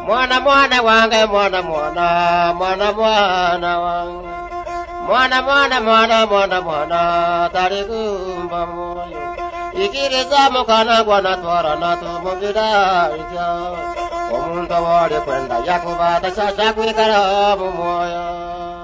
Mwana mwana wange mwana mwana mwana mwana wange mwana mwana mwana mwana mwana tarikumba moyo ikiriza mukana gwana twara na tumubira ija omuntu wale kwenda yakubata shasha kwikara mu moyo